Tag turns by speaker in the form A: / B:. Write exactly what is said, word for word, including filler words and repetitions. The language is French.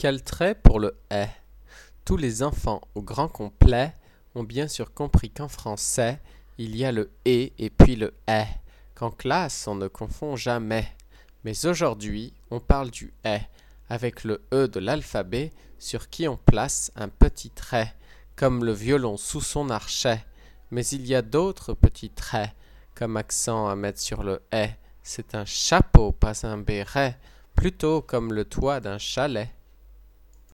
A: Quel trait pour le est. Tous les enfants au grand complet ont bien sûr compris qu'en français, il y a le et et puis le est, qu'en classe on ne confond jamais. Mais aujourd'hui, on parle du est, avec le e de l'alphabet sur qui on place un petit trait, comme le violon sous son archet. Mais il y a d'autres petits traits, comme accent à mettre sur le est. C'est un chapeau, pas un béret, plutôt comme le toit d'un chalet.